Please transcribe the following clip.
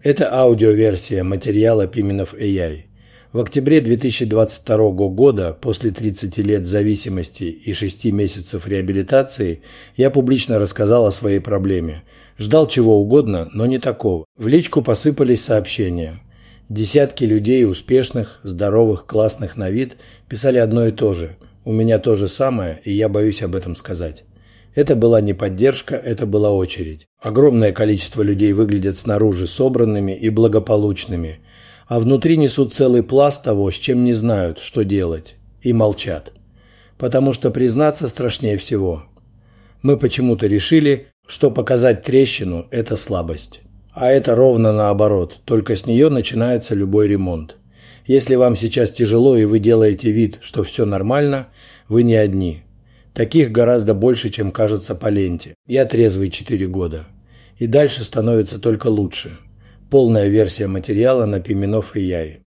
Это аудиоверсия материала Pimenov AI. В октябре 2022 года, после 30 лет зависимости и 6 месяцев реабилитации, я публично рассказал о своей проблеме. Ждал чего угодно, но не такого. В личку посыпались сообщения. Десятки людей успешных, здоровых, классных на вид писали одно и то же. У меня то же самое, и я боюсь об этом сказать. Это была не поддержка, это была очередь. Огромное количество людей выглядят снаружи собранными и благополучными, а внутри несут целый пласт того, с чем не знают, что делать, и молчат. Потому что признаться страшнее всего. Мы почему-то решили, что показать трещину – это слабость. А это ровно наоборот, только с нее начинается любой ремонт. Если вам сейчас тяжело и вы делаете вид, что все нормально, вы не одни. Таких гораздо больше, чем кажется по ленте. Я трезвый 4 года. И дальше становится только лучше. Полная версия материала на Pimenov AI.